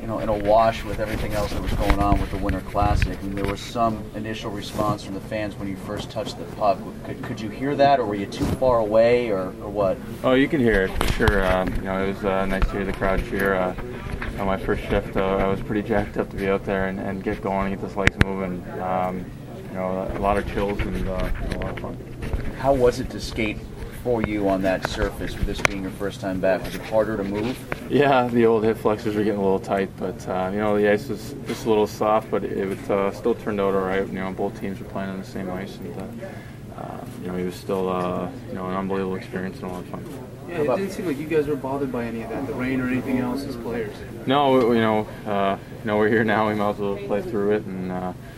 in a wash with everything else that was going on with the Winter Classic. I mean, there was some initial response from the fans when you first touched the puck. Could you hear that, or were you too far away, or what? Oh, you can hear it for sure. It was nice to hear the crowd cheer. On my first shift, I was pretty jacked up to be out there and get going, get those legs moving. A lot of chills and a lot of fun. How was it to skate for you on that surface, with this being your first time back? Was it harder to move? Yeah, the old hip flexors were getting a little tight, but the ice was just a little soft, but it still turned out all right. Both teams were playing on the same ice, and it was still an unbelievable experience and a lot of fun. Yeah, it didn't seem like you guys were bothered by any of that, the rain or anything else as players. No, we're here now. We might as well play through it, and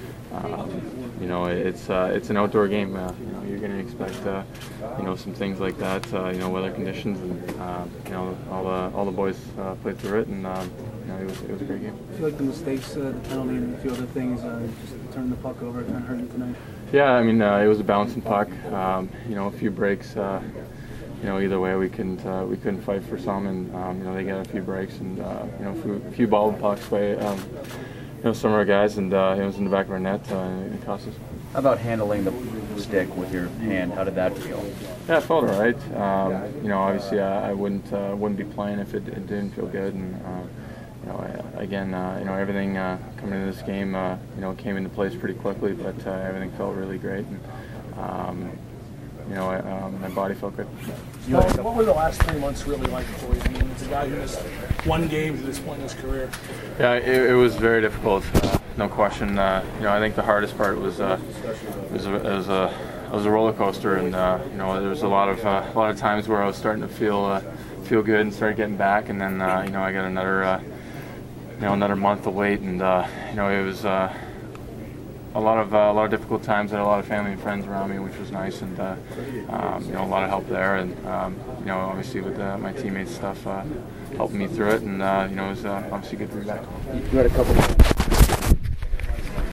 it's an outdoor game. You're going to expect some things like that. Weather conditions, and all the boys played through it, and it was a great game. I feel like the mistakes, the penalty, and a few other things just turned the puck over, kind of hurt you tonight. Yeah, it was a bouncing puck. A few breaks. Either way, we couldn't fight for some, and they got a few breaks and a few bobbled pucks by some of our guys, and it was in the back of our net, and it cost us. How about handling the stick with your hand? How did that feel? Yeah, it felt all right. Obviously, I wouldn't be playing if it didn't feel good, and everything coming into this game, came into place pretty quickly, but everything felt really great, and my body felt good. What were the last 3 months really like for you? I mean, it's a guy who missed one game to this point in his career. Yeah, it was very difficult, no question. I think the hardest part was it was a roller coaster, and there was a lot of times where I was starting to feel good and started getting back, and then I got another month to wait, and it was a lot of difficult times. I had a lot of family and friends around me, which was nice, and a lot of help there, and obviously with my teammates stuff helping me through it, and it was obviously good to be back. You had a couple